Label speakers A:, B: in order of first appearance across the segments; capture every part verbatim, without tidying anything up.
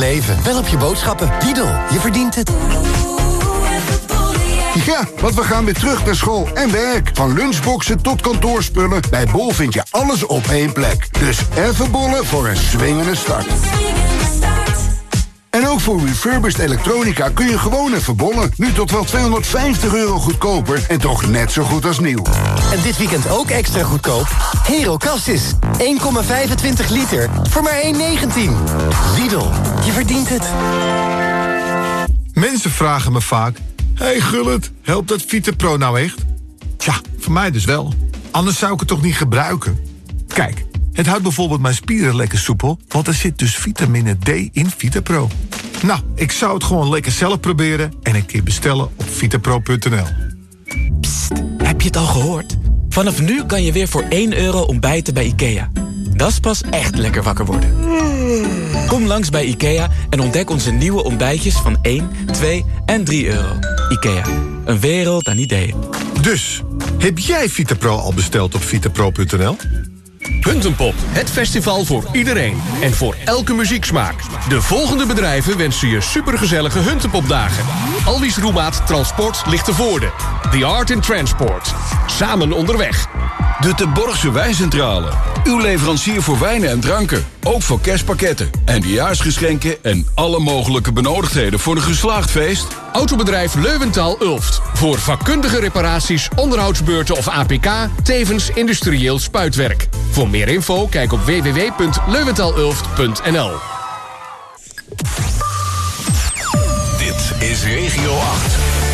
A: leven. Wel op je boodschappen. Lidl, je verdient het.
B: Ja, want we gaan weer terug naar school en werk. Van lunchboxen tot kantoorspullen. Bij Bol vind je alles op één plek. Dus even bollen voor een swingende start. En ook voor refurbished elektronica kun je gewoon even bollen. Nu tot wel tweehonderdvijftig euro goedkoper en toch net zo goed als nieuw.
A: En dit weekend ook extra goedkoop. Hero Cassis. één komma vijfentwintig liter voor maar één negentien. Lidl, je verdient het.
C: Mensen vragen me vaak... Hey Gullit, helpt dat VitaPro nou echt? Tja, voor mij dus wel. Anders zou ik het toch niet gebruiken? Kijk, het houdt bijvoorbeeld mijn spieren lekker soepel... want er zit dus vitamine D in VitaPro. Nou, ik zou het gewoon lekker zelf proberen... en een keer bestellen op vitapro punt n l.
D: Psst, heb je het al gehoord? Vanaf nu kan je weer voor één euro ontbijten bij IKEA. Dat is pas echt lekker wakker worden. Kom langs bij IKEA en ontdek onze nieuwe ontbijtjes van één, twee en drie euro. IKEA, een wereld aan ideeën.
C: Dus, heb jij VitaPro al besteld op vitapro punt n l?
E: Huntenpop, het festival voor iedereen en voor elke muzieksmaak. De volgende bedrijven wensen je supergezellige Huntenpopdagen. Alwies Roemaat Transport Lichtenvoorde. The Art in Transport. Samen onderweg.
F: De Terborgse Wijncentrale. Uw leverancier voor wijnen en dranken. Ook voor kerstpakketten, eindejaarsgeschenken... en alle mogelijke benodigdheden voor een geslaagd feest.
E: Autobedrijf Leuwenthal Ulft. Voor vakkundige reparaties, onderhoudsbeurten of A P K... tevens industrieel spuitwerk. Voor meer info kijk op w w w punt leuwenthalulft punt n l.
G: Dit is Regio acht.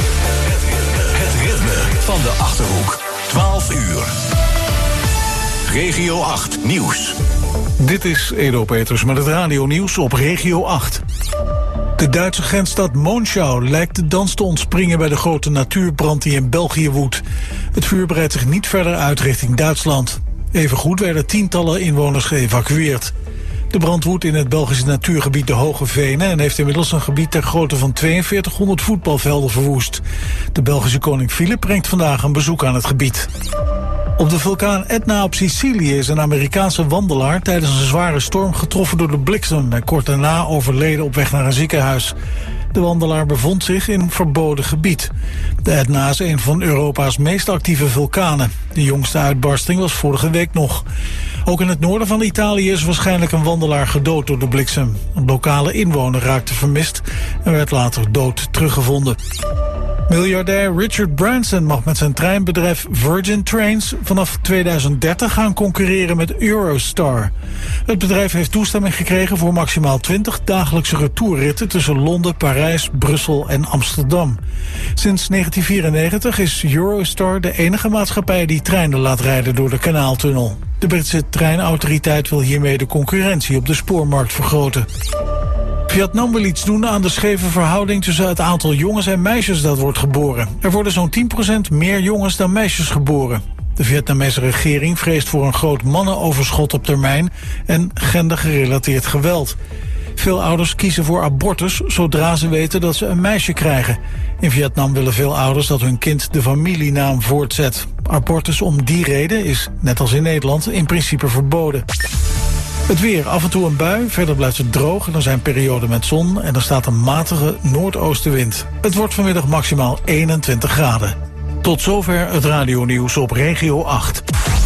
G: Het ritme van de Achterhoek. twaalf uur. Regio acht Nieuws.
H: Dit is Edo Peters met het radio-nieuws op Regio acht. De Duitse grensstad Monschau lijkt de dans te ontspringen bij de grote natuurbrand die in België woedt. Het vuur breidt zich niet verder uit richting Duitsland. Evengoed werden tientallen inwoners geëvacueerd. De brand woedt in het Belgische natuurgebied de Hoge Venen en heeft inmiddels een gebied ter grootte van tweeënveertighonderd voetbalvelden verwoest. De Belgische koning Filip brengt vandaag een bezoek aan het gebied. Op de vulkaan Etna op Sicilië is een Amerikaanse wandelaar tijdens een zware storm getroffen door de bliksem en kort daarna overleden op weg naar een ziekenhuis. De wandelaar bevond zich in verboden gebied. De Etna is een van Europa's meest actieve vulkanen. De jongste uitbarsting was vorige week nog. Ook in het noorden van Italië is waarschijnlijk een wandelaar gedood door de bliksem. Een lokale inwoner raakte vermist en werd later dood teruggevonden. Miljardair Richard Branson mag met zijn treinbedrijf Virgin Trains vanaf tweeduizend dertig gaan concurreren met Eurostar. Het bedrijf heeft toestemming gekregen voor maximaal twintig dagelijkse retourritten tussen Londen, Parijs, Brussel en Amsterdam. Sinds negentien vierennegentig is Eurostar de enige maatschappij die treinen laat rijden door de Kanaaltunnel. De Britse treinautoriteit wil hiermee de concurrentie op de spoormarkt vergroten. Vietnam wil iets doen aan de scheve verhouding tussen het aantal jongens en meisjes dat wordt geboren. Er worden zo'n tien procent meer jongens dan meisjes geboren. De Vietnamese regering vreest voor een groot mannenoverschot op termijn en gendergerelateerd geweld. Veel ouders kiezen voor abortus zodra ze weten dat ze een meisje krijgen. In Vietnam willen veel ouders dat hun kind de familienaam voortzet. Abortus om die reden is, net als in Nederland, in principe verboden. Het weer, af en toe een bui, verder blijft het droog en er zijn perioden met zon en er staat een matige noordoostenwind. Het wordt vanmiddag maximaal eenentwintig graden. Tot zover het radionieuws op Regio acht.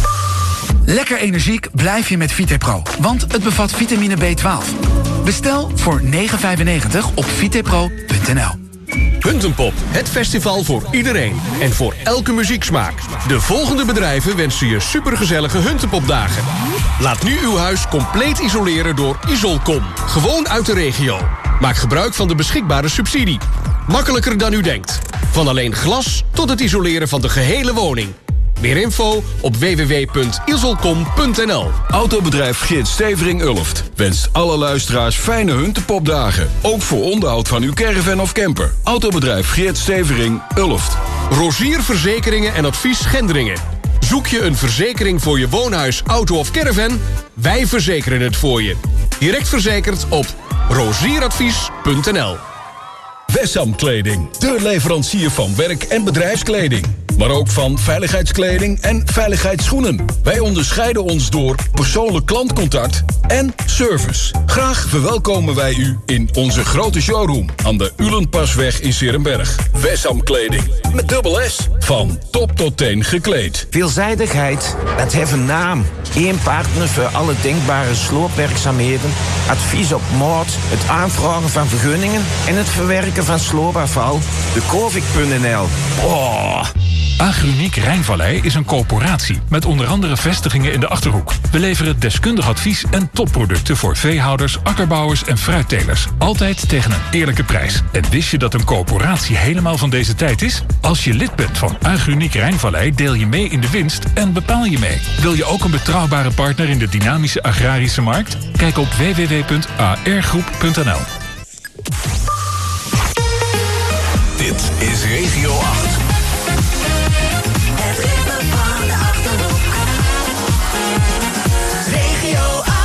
I: Lekker energiek blijf je met VitaPro, want het bevat vitamine B twaalf. Bestel voor negen vijfennegentig op vitapro punt n l.
E: Huntenpop, het festival voor iedereen en voor elke muzieksmaak. De volgende bedrijven wensen je supergezellige Huntenpopdagen. Laat nu uw huis compleet isoleren door Isolcom. Gewoon uit de regio. Maak gebruik van de beschikbare subsidie. Makkelijker dan u denkt. Van alleen glas tot het isoleren van de gehele woning. Meer info op w w w punt isolcom punt n l.
F: Autobedrijf Geert Stevering Ulft wenst alle luisteraars fijne Huntenpopdagen. Ook voor onderhoud van uw caravan of camper. Autobedrijf Geert Stevering Ulft.
E: Rozier Verzekeringen en Advies Gendringen. Zoek je een verzekering voor je woonhuis, auto of caravan? Wij verzekeren het voor je. Direct verzekerd op rozieradvies punt n l.
F: Wessam Kleding, de leverancier van werk- en bedrijfskleding. maar ook van veiligheidskleding en veiligheidsschoenen. Wij onderscheiden ons door persoonlijk klantcontact en service. Graag verwelkomen wij u in onze grote showroom aan de Ulenpasweg in 's Heerenberg. Wesam Kleding met dubbel S. Van top tot teen gekleed.
J: Veelzijdigheid, dat heeft een naam. Eén partner voor alle denkbare sloopwerkzaamheden, advies op maat, het aanvragen van vergunningen en het verwerken van sloopafval. De Kovik punt n l. Oh.
K: Agruniek Rijnvallei is een corporatie met onder andere vestigingen in de Achterhoek. We leveren deskundig advies en topproducten voor veehouders, akkerbouwers en fruittelers. Altijd tegen een eerlijke prijs. En wist je dat een corporatie helemaal van deze tijd is? Als je lid bent van Agruniek Rijnvallei deel je mee in de winst en bepaal je mee. Wil je ook een betrouwbare partner in de dynamische agrarische markt? Kijk op w w w punt a r groep punt n l.
G: Dit is Regio acht.
L: Het ritme van de Achterhoek. Regio acht.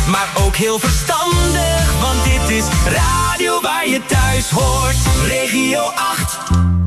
L: maar ook heel verstandig. Want dit is radio waar je thuis hoort. Regio acht.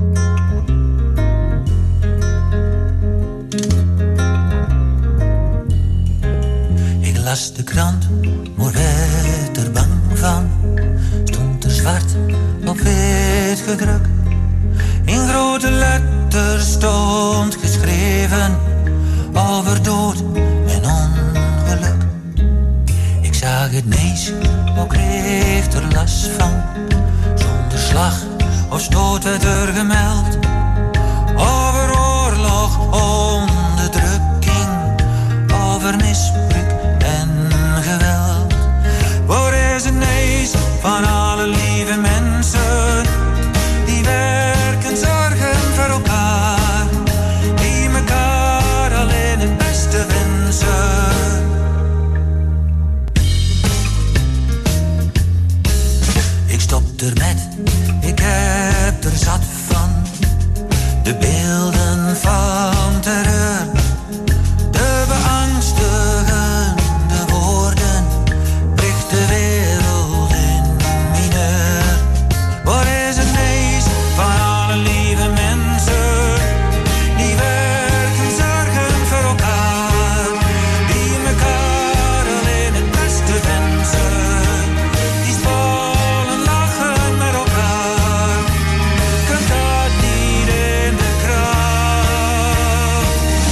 M: Ik las de krant, maar werd er bang van. Stond er zwart op wit gedrukt. In grote letters stond geschreven over dood en ongeluk. Ik zag het nees, maar kreeg er last van. Zonder slag of stoot werd er gemeld. Over oorlog, onderdrukking, over misbruik en geweld. Waar is het nees van alle lieve mensen die werken, zorgen voor elkaar, die mekaar alleen het beste wensen. Ik stop er met, ik heb er zat van, de beelden van terreur, de beangstigende woorden, bricht de wereld in mineur. Waar is het nees van alle lieve mensen die werken, zorgen voor elkaar, die mekaar alleen het beste wensen, die spelen, lachen met elkaar. Kunt dat niet in de krant?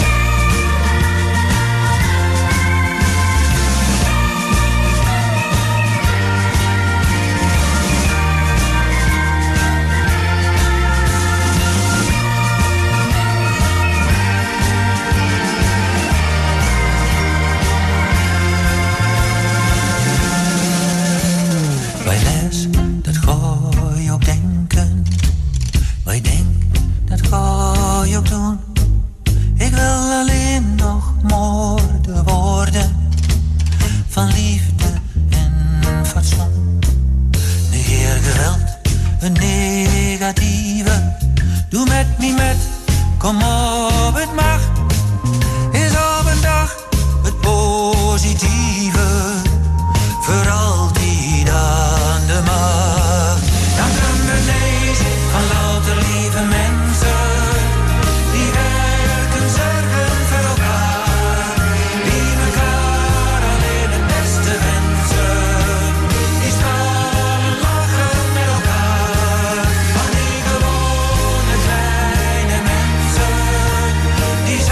M: Wij les, dat ga je ook denken. Wij denk, dat ga je ook doen. Ik wil alleen nog moorden worden van liefde en fatsoen. Negeer geweld, een negatieve. Doe met me met, kom op het mag. Is op een dag het positieve. Voor altijd aan de macht. Dan kan de nees van louter lieve mensen die werken, zorgen voor elkaar, die mekaar alleen het beste wensen, die spelen, lachen met elkaar. Van die gewone kleine mensen die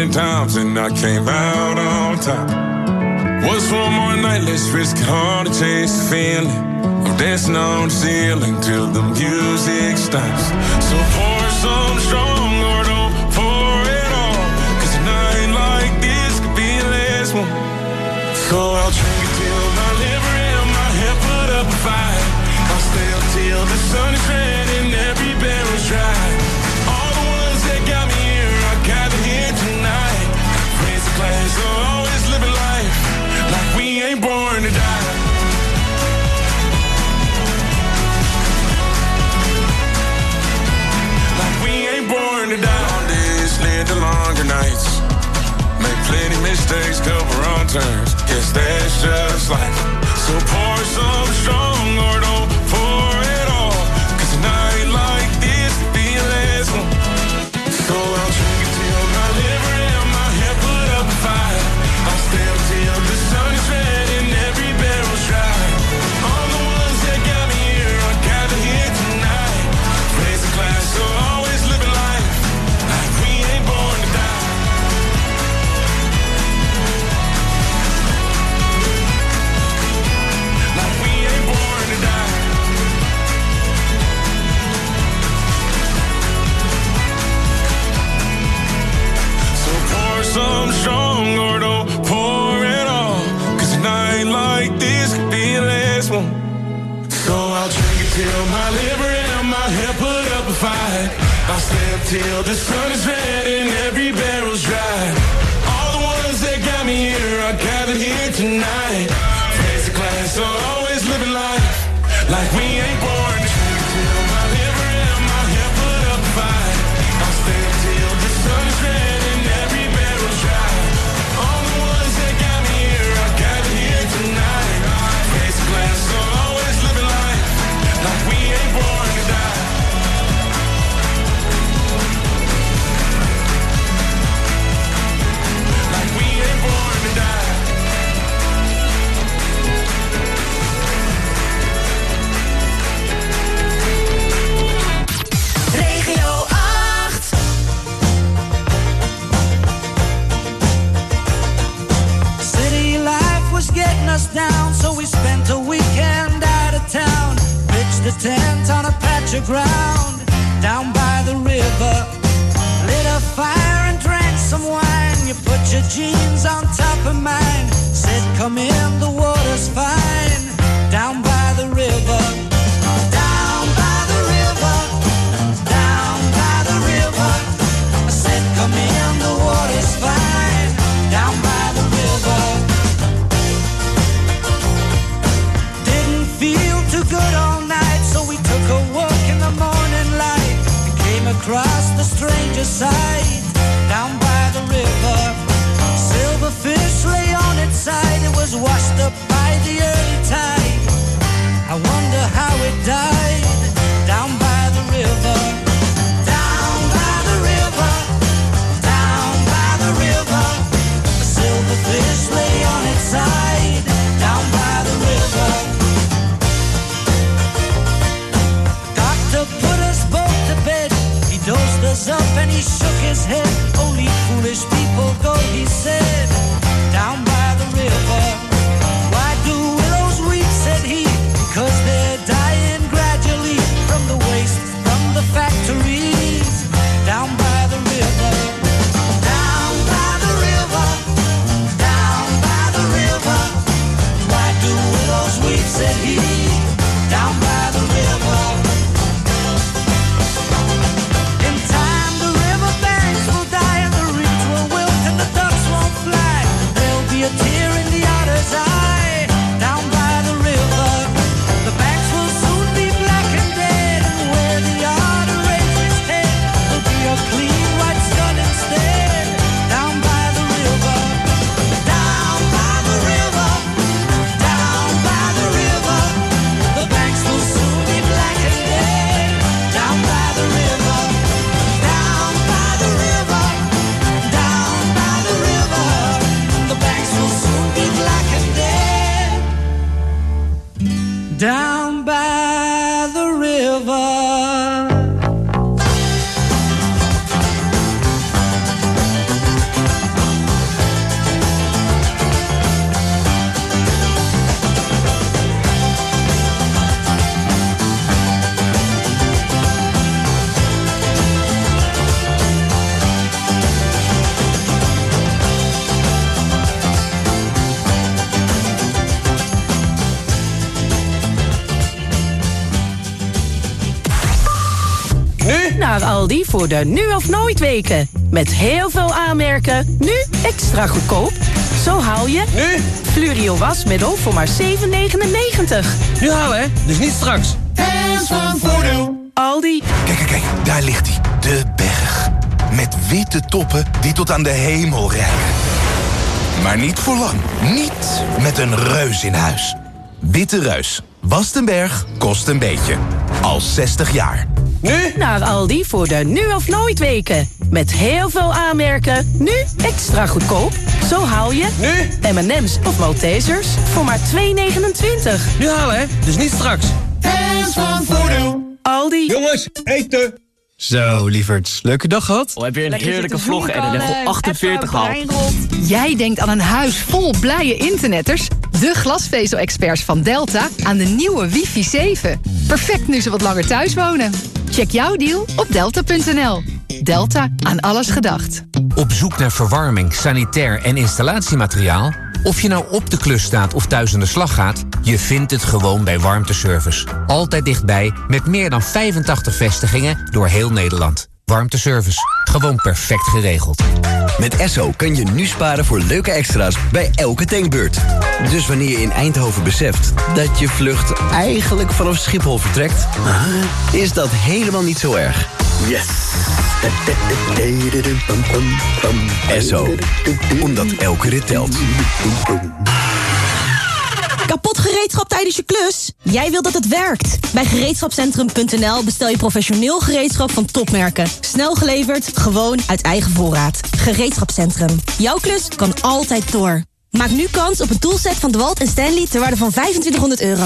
N: thousand times and I came out on top. What's one more night, let's risk it all to chase the feeling. I'm dancing on the ceiling till the music stops. So pour some strong or don't pour it all, cause a night like this could be the last one. So I'll drink it till my liver and my head put up a fight. I'll stay up till the sun is red and every barrel's dry. All the ones that got me here are gathered here tonight. Raise the glass, so always living life like we ain't born to die. Like we ain't born to die. Long days lead to longer nights. Make plenty mistakes, cover wrong turns. Guess that's just life. So pour some strong or don't pour it all, cause a night like this could be the last one. So I'll drink it till my liver and my head put up a fight. I'll stay up till the sun is red and every barrel's dry. All the ones that got me here are gathered here tonight. Raise a glass, so always living life like we ain't born to die. Like we ain't born to die. So pour some strong or don't pour it all, cause a night like this could be the last one. So I'll drink it till my liver and my head put up a fight. I'll stay up till the sun is red and every barrel's dry. All the ones that got me here are gathered here tonight. Raise a glass, so always living life like we ain't born. Drink it till my liver and my head put up a fight. I'll stay up till the sun is red and every barrel's dry. All the ones that got me here are gathered here tonight. Raise a glass, so always living life like we ain't born to die. Like we ain't born to die.
L: Regio acht.
O: City life was getting us down, so we spent a weekend out of town. Pitched a tent on a patch of ground down by the river. Lit a fire and drank some wine. You put your jeans on top of mine. Said, come in, the water's fine. Down by the river. Down by the river. Down by the river. I said, come in, the water's fine. Down by the river. Didn't feel too good all night, so we took a walk in the morning light and came across the stranger sight. Down by the river, silverfish lay on its side. It was washed up by the early tide. I wonder how it died. Down by the river. Down by the river. Down by the river. A silverfish lay on its side. Down by the river. Doctor put us both to bed. He dosed us up and he shook his head. Only foolish people go, he said. Down by the river. Why do willows weep, said he. Because they're dying gradually from the waste from the factories. Down by the river. Down by the river. Down by the river. Why do willows weep, said he. Down by the river. In time the river banks will die and the reeds will wilt and the ducks won't fly. There'll be a tear in the otter's eye. Down by the river. The banks will soon be black and dead, and where the otter raised his head will be a clean white skull instead. Down by the river. Down by the river. Down by the river. The banks will soon be black and dead. Down by the river. Down by the river. Down by the river. The banks will soon
P: Naar Aldi voor de nu of nooit weken. Met heel veel aanmerken, nu extra goedkoop. Zo haal je...
Q: Nu?
P: Fluorio wasmiddel voor maar zeven negenennegentig.
Q: Nu halen, hè? Dus niet straks.
L: Hands van Voordeel.
P: Aldi.
G: Kijk, kijk, kijk, daar ligt hij. De berg. Met witte toppen die tot aan de hemel reiken. Maar niet voor lang. Niet met een reus in huis. Witte Reus. Wast een berg, kost een beetje. Al zestig jaar.
P: Nu? Naar Aldi voor de nu of nooit weken. Met heel veel aanmerken, nu extra goedkoop. Zo haal je...
Q: Nu?
P: M en M's of Maltesers voor maar twee negenentwintig.
Q: Nu halen, hè? Dus niet straks.
L: Hands van Voordeel.
P: Aldi.
Q: Jongens, eten!
R: Zo, lieverds. Leuke dag gehad?
S: Oh, heb je een heerlijke vlog en een level achtenveertig gehaald.
T: Jij denkt aan een huis vol blije internetters? De glasvezel-experts van Delta aan de nieuwe wifi zeven. Perfect nu ze wat langer thuis wonen. Check jouw deal op delta punt n l. Delta, aan alles gedacht.
U: Op zoek naar verwarming, sanitair en installatiemateriaal? Of je nou op de klus staat of thuis aan de slag gaat, je vindt het gewoon bij Warmteservice. Altijd dichtbij, met meer dan vijfentachtig vestigingen door heel Nederland. Warmteservice, gewoon perfect geregeld.
V: Met Esso kan je nu sparen voor leuke extra's bij elke tankbeurt. Dus wanneer je in Eindhoven beseft dat je vlucht eigenlijk vanaf Schiphol vertrekt, is dat helemaal niet zo erg. Yes! Esso, omdat elke rit telt.
W: Kapot gereedschap tijdens je klus? Jij wilt dat het werkt. Bij gereedschapcentrum punt n l bestel je professioneel gereedschap van topmerken. Snel geleverd, gewoon uit eigen voorraad. Gereedschapcentrum. Jouw klus kan altijd door. Maak nu kans op een toolset van DeWalt en Stanley ter waarde van vijfentwintighonderd euro.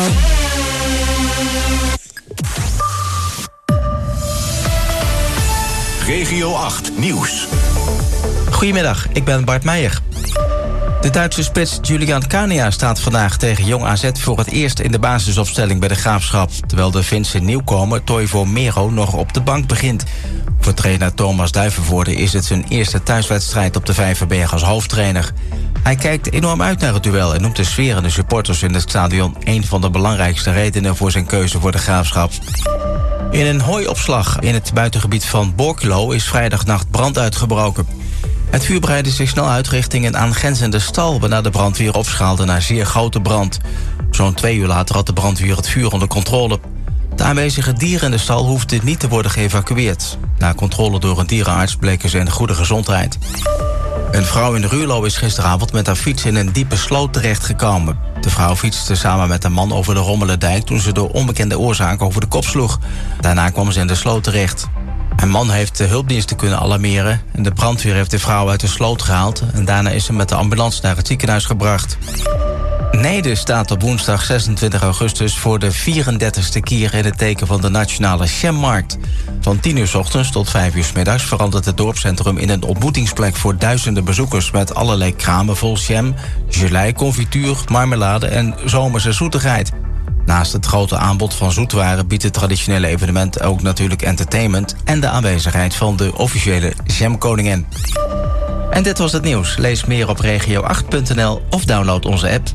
G: Regio acht Nieuws.
X: Goedemiddag, ik ben Bart Meijer. De Duitse spits Julian Kania staat vandaag tegen Jong A Z voor het eerst in de basisopstelling bij de Graafschap. Terwijl de Finse nieuwkomer Toivo Mero nog op de bank begint. Voor trainer Thomas Duivenvoorde is het zijn eerste thuiswedstrijd op de Vijverberg als hoofdtrainer. Hij kijkt enorm uit naar het duel en noemt de sfeer en de supporters in het stadion een van de belangrijkste redenen voor zijn keuze voor de Graafschap. In een hooiopslag in het buitengebied van Borculo is vrijdagnacht brand uitgebroken. Het vuur breidde zich snel uit richting een aangrenzende stal, waarna de brandweer opschaalde naar zeer grote brand. Zo'n twee uur later had de brandweer het vuur onder controle. De aanwezige dieren in de stal hoefden niet te worden geëvacueerd. Na controle door een dierenarts bleken ze in goede gezondheid. Een vrouw in Ruurlo is gisteravond met haar fiets in een diepe sloot terechtgekomen. De vrouw fietste samen met een man over de Rommelendijk toen ze door onbekende oorzaak over de kop sloeg. Daarna kwam ze in de sloot terecht. Een man heeft de hulpdiensten kunnen alarmeren en de brandweer heeft de vrouw uit de sloot gehaald en daarna is ze met de ambulance naar het ziekenhuis gebracht. Neede staat op woensdag zesentwintig augustus voor de vierendertigste keer in het teken van de nationale Jammarkt. Van tien uur 's ochtends tot vijf uur 's middags verandert het dorpscentrum in een ontmoetingsplek voor duizenden bezoekers met allerlei kramen vol jam, gelei, confituur, marmelade en zomerse zoetigheid. Naast het grote aanbod van zoetwaren biedt het traditionele evenement ook natuurlijk entertainment en de aanwezigheid van de officiële jamkoningin. En dit was het nieuws. Lees meer op regio acht punt n l of download onze app.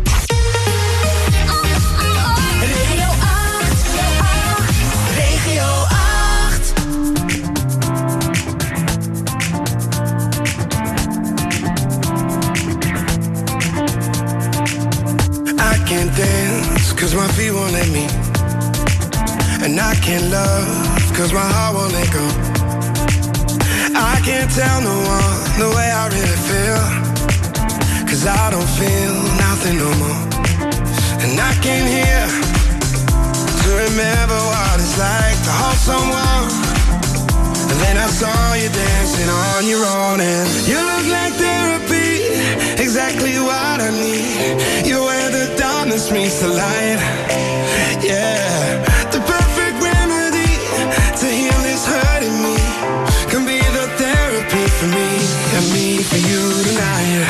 Y: I can't dance, cause my feet won't let me. And I can't love, cause my heart won't let go. I can't tell no one the way I really feel, cause I don't feel nothing no more. And I came here to remember what it's like to hold someone. And then I saw you dancing on your own, and you look like therapy, exactly what I need. You're where the darkness meets the light. Yeah, the perfect remedy to heal this hurting me can be the therapy for me and me for you tonight.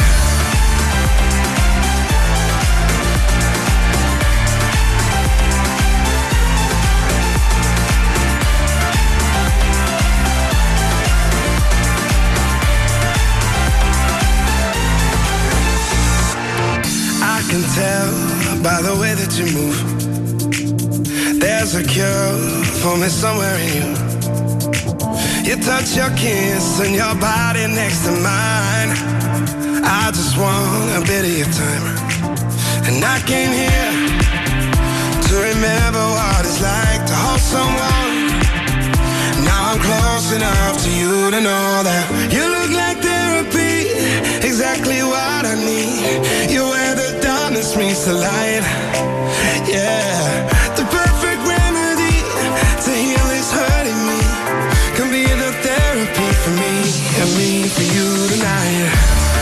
Y: I can tell by the way that you move, there's a cure for me somewhere in you. Your touch, your kiss, and your body next to mine. I just want a bit of your time. And I came here to remember what it's like to hold someone. Now I'm close enough to you to know that you look like therapy, exactly what I need. You're where the darkness meets the light. Yeah, the perfect remedy to heal is hurting me. Can be the therapy for me and me for you tonight.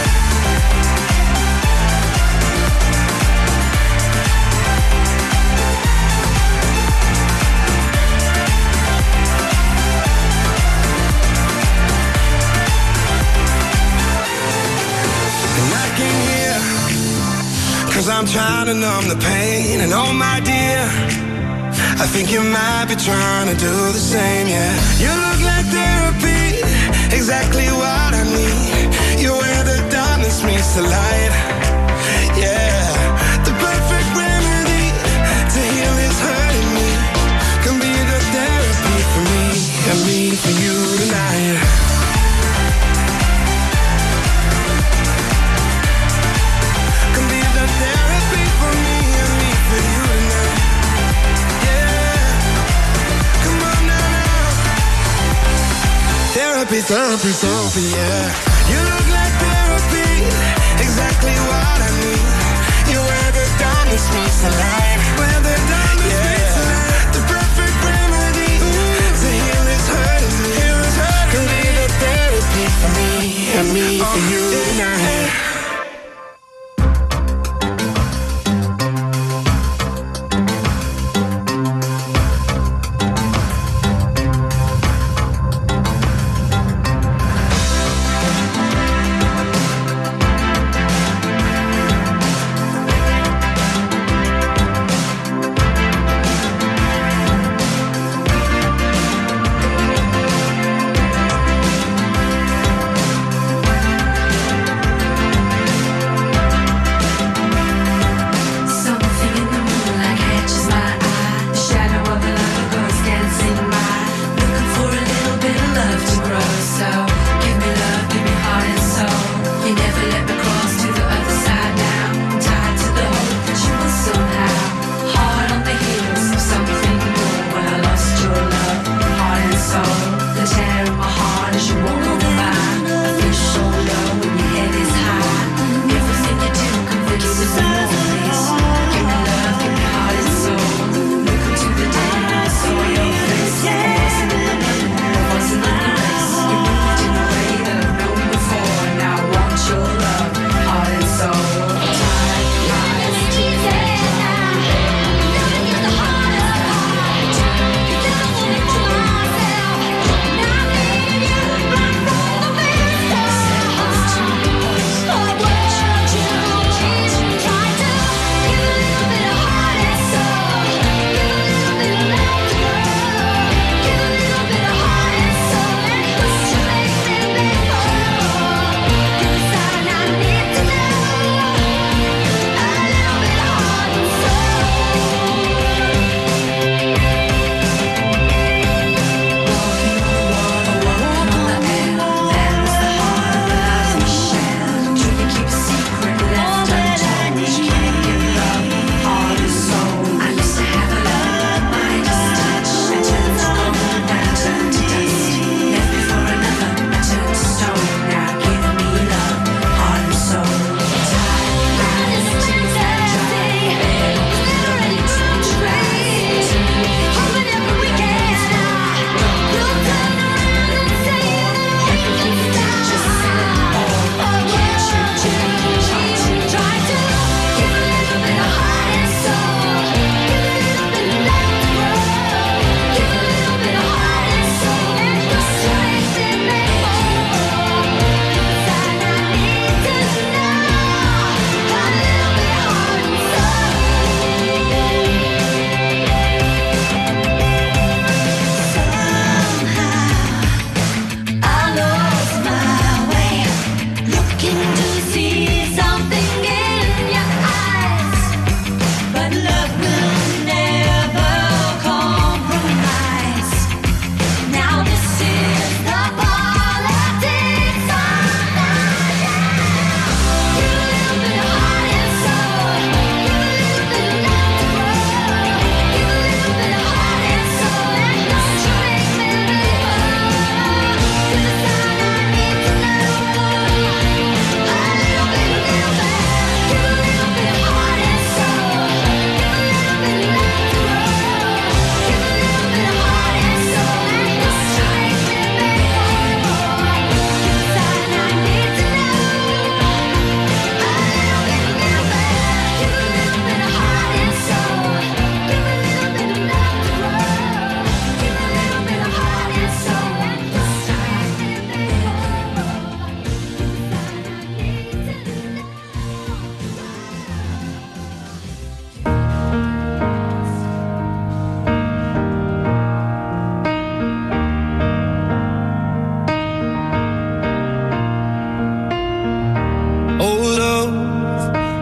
Y: Cause I'm trying to numb the pain. And oh my dear, I think you might be trying to do the same, yeah. You look like therapy, exactly what I need. You're where the darkness meets the light. Yeah, the perfect remedy to heal is hurting me. Can be the therapy for me and me for you tonight. Therapy, therapy, therapy, yeah. You look like therapy, exactly what I need. You're where the darkness meets the light. Where the darkness yeah. meets the light. The perfect remedy to heal is hurting me. Can be the therapy for me and me oh, for you tonight.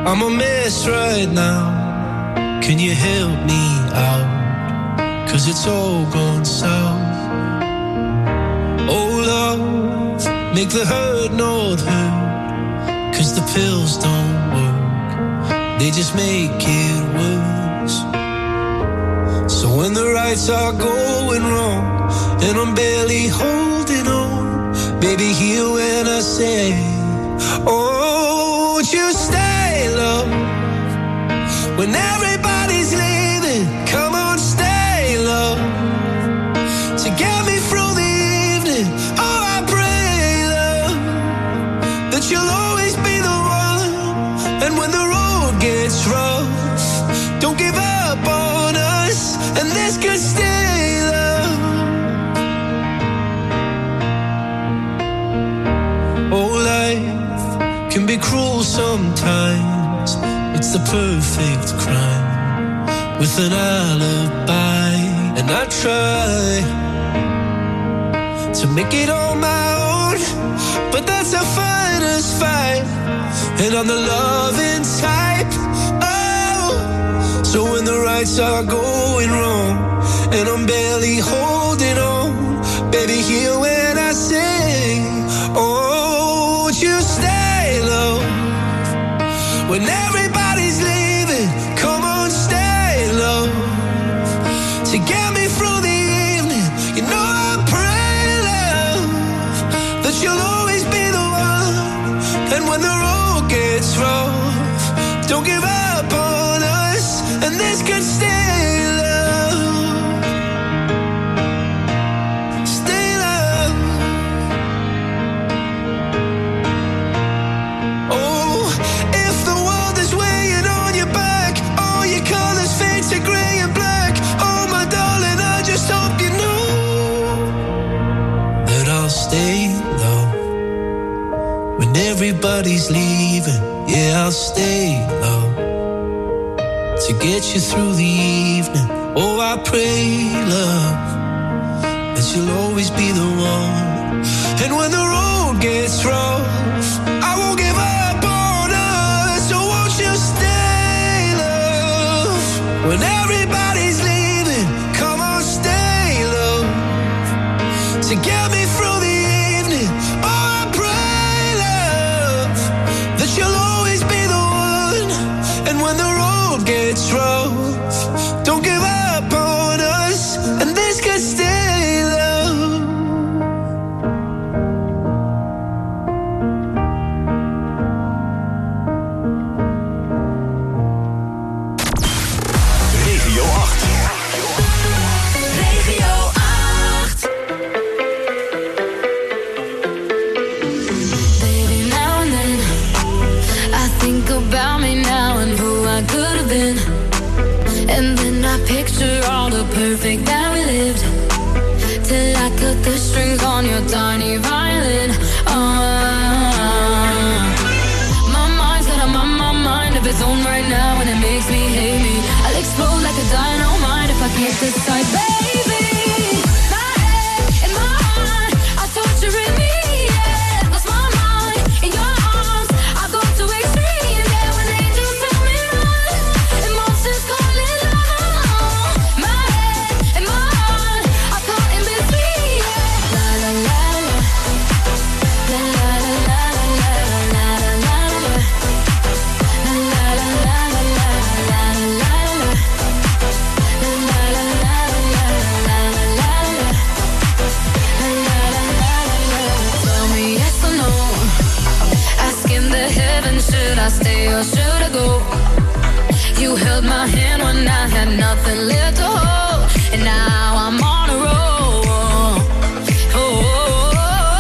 A: I'm a mess right now. Can you help me out? 'Cause it's all gone south. Oh love, make the hurt not hurt. 'Cause the pills don't work, they just make it worse. So when the rights are going wrong and I'm barely holding on, baby, hear when I say, oh, won't you stay, love? When everybody's leaving, come on, stay, love. To get me through the evening, oh, I pray, love, that you'll always be the one. And when the road gets rough, don't give up on us, and this could stay, love. Oh, life can be cruel sometimes. It's the perfect crime with an alibi. And I try to make it on my own, but that's a fighter's fight. And I'm the loving type. Oh, so when the rights are going wrong and I'm barely holding on, baby, hear when I sing, oh, won't you stay, love? When everybody's leaving, come on, stay, love. To get me through the evening, you know I pray, love, that you'll always be the one. And when the road gets rough, don't give up on us, and this could stay, love. Stay, love. Oh, if the world is weighing on your back, all your colors fade to gray and black, oh my darling, I just hope you know that I'll stay low. When everybody's leaving, yeah, I'll stay low. To get you through the evening, oh, I pray, love, that you'll always be the one. And when the road gets rough, I won't give up on us, so won't you stay, love? When everybody's leaving, come on, stay, love. To get me through the evening, oh, I pray, love, that you'll always be the one. And when the road gets rough, don't give up on us, and this could stay, love.
L: Regio acht. Regio acht.
B: Baby, now and then I think about me now and who I could have been. And then I picture all the perfect that we lived, till I cut the strings on your tiny violin. Ah, my mind's got a my, my mind of its own right now, and it makes me hate me. I'll explode like a dynamite if I can't decide, baby. My head and my heart are torturing me. Yeah, lost my mind in your arms. I go to extreme. Yeah, when angels tell me run, emotions calling love. My head and my heart are caught in between. Yeah, la la la la, la la la la la la la la, la la la la la la la la la. Tell me yes or no. Asking the heavens, should I stay or should I go? You held my hand when I had nothing left to hold, and now I'm on a roll. Oh,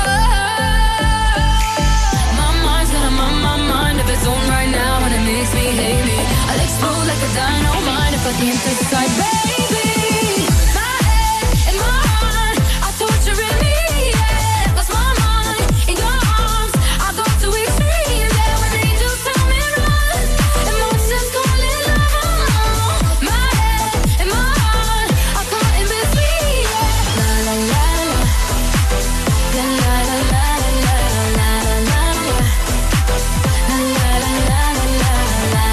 B: my mind's got a my, my mind of its own right now, and it makes me hate me. I'll explode like a dynamite if I can't decide, baby. My head and my heart are torturing me. Yeah, lost my mind in your arms. I go to extreme. Yeah, when angels tell me run, emotions calling love. My head and my heart are caught in between. Yeah, la la la la, la la la la la la la la, la la la la la la.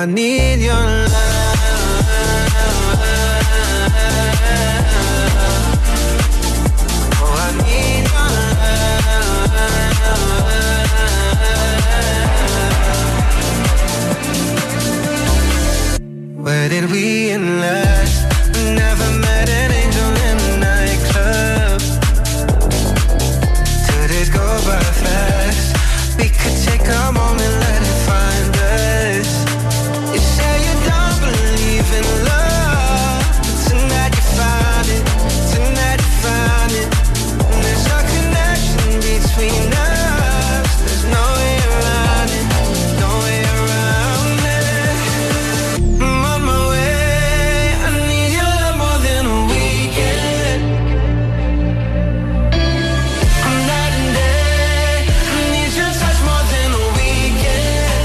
A: I need your love. Oh, I need your love. Where did we end last? Never met an angel in a nightclub. Did it go by fast? We could take a moment, let it find us. You say you don't believe in love, but tonight you found it, tonight you found it. And there's a connection between us, there's no way around it, no way around it. I'm on my way, I need your love more than a weekend. I'm night and day, I need your touch more than a weekend.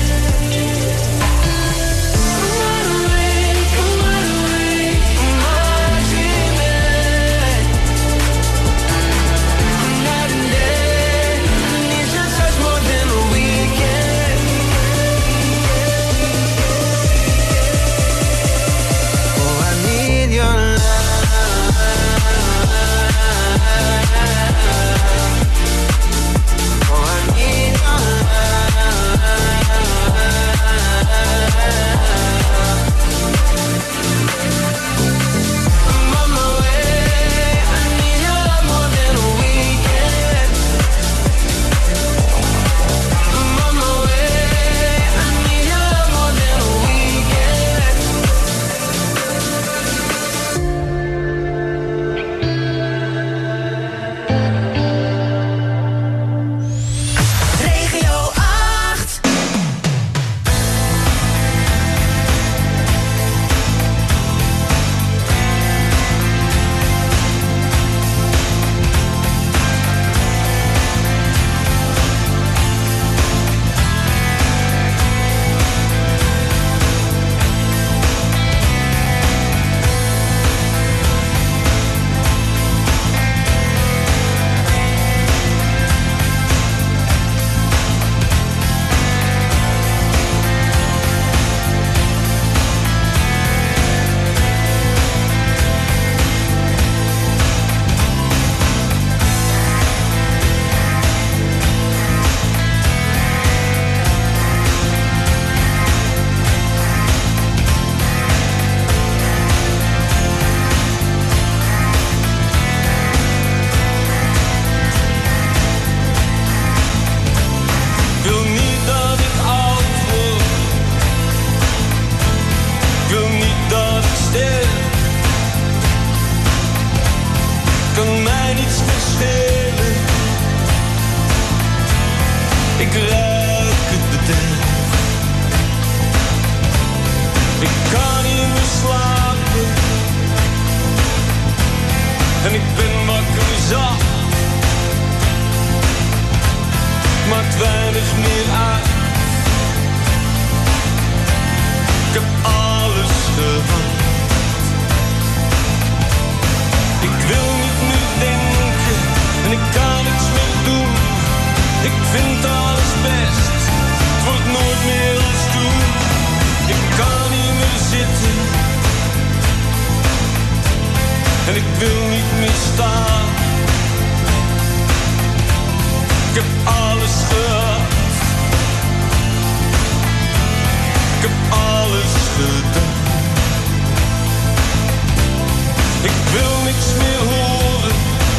A: I'm wide awake, I'm wide awake, I'm not dreaming. I'm night and day, I need your touch more than a weekend. Oh, I need your love. Oh, I need your love. I'm on my way, I need your love more than a weekend. I'm on my way, I need your love more than a weekend. Regio acht. Ik wil niet dat ik oud word. Ik wil niet dat ik sterf. Kan mij niets meer schelen. Ik ruik het bederf. Ik kan niet meer slapen. En ik ben wakker zat. Maakt weinig meer uit. Ik heb alles gehad. Ik wil niet meer denken en ik kan niets meer doen. Ik vind alles best, het wordt nooit meer als toen. Ik kan niet meer zitten en ik wil niet meer staan. Ik heb alles gehad. Ik heb alles gedaan. Ik wil niks meer horen.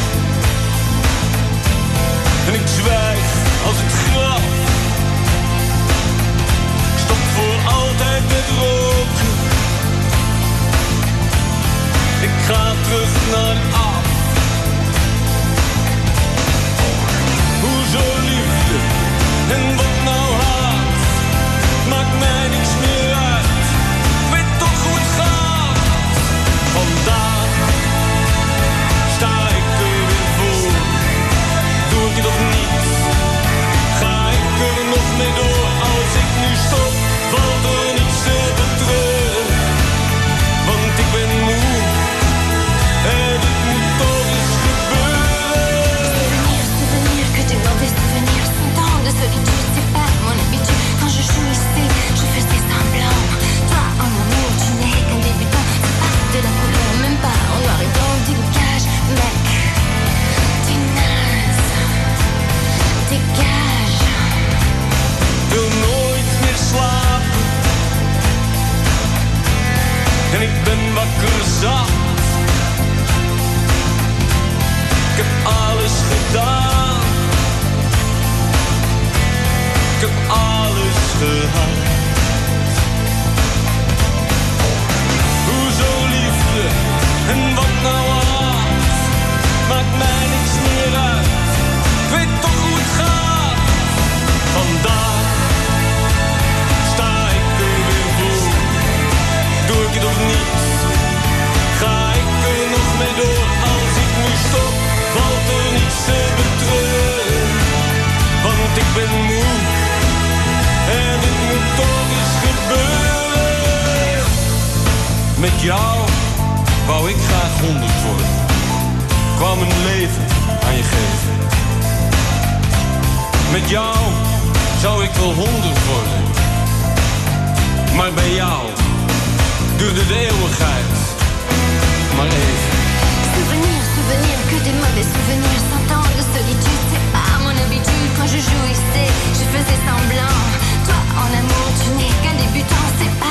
A: En ik zwijg als het graf. Ik stop voor altijd met roken. Ik ga terug naar af. Hoezo liefde en wat nou haat? Maakt mij niks meer uit. Ik weet toch hoe het gaat. Vandaag sta ik er weer voor. Doe ik het of niet? Ga ik er nog mee door? Als ik nu stop, valt er niets te betreuren. Want ik ben moe en het moet
N: en ik ben wakker zat. Ik heb alles gedaan. Ik heb alles gehad. Hoezo liefde en wat nou haat? Maakt mij niks meer uit. Ik weet toch hoe het gaat. Vandaag sta ik er weer voor. Doe ik het of niet? Ga ik er nog mee door? Als ik nu stop, valt er niets te betreuren. Want ik ben moe en het moet toch eens gebeuren. Met jou wou ik graag honderd worden. Kwam een leven aan je geven. Met jou zou ik wel honderd worden. Maar bij jou duurde de eeuwigheid maar even.
B: Souvenir, souvenir, que des mauvais souvenirs. Cent ans de solitude, c'est pas mon habitude. Quand je jouissais, je faisais semblant. Toi, en amour, tu n'es qu'un débutant. C'est pas